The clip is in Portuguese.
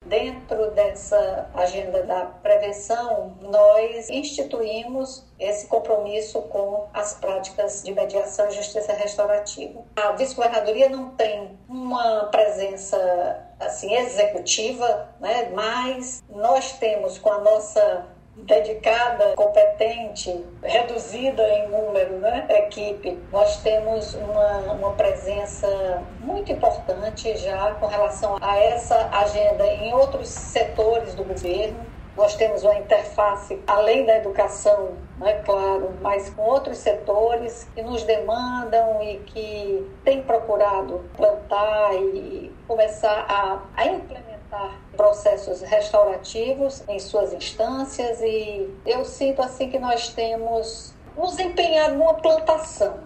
Dentro dessa agenda da prevenção, nós instituímos esse compromisso com as práticas de mediação e justiça restaurativa. A vice-governadoria não tem uma presença assim executiva, né? Mas nós temos, com a nossa dedicada, competente, reduzida em número, né, equipe, nós temos uma presença muito importante já com relação a essa agenda em outros setores do governo. Nós temos uma interface, além da educação, né, claro, mas com outros setores que nos demandam e que têm procurado plantar e começar a implementar processos restaurativos em suas instâncias, e eu sinto assim que nós temos nos empenhado numa plantação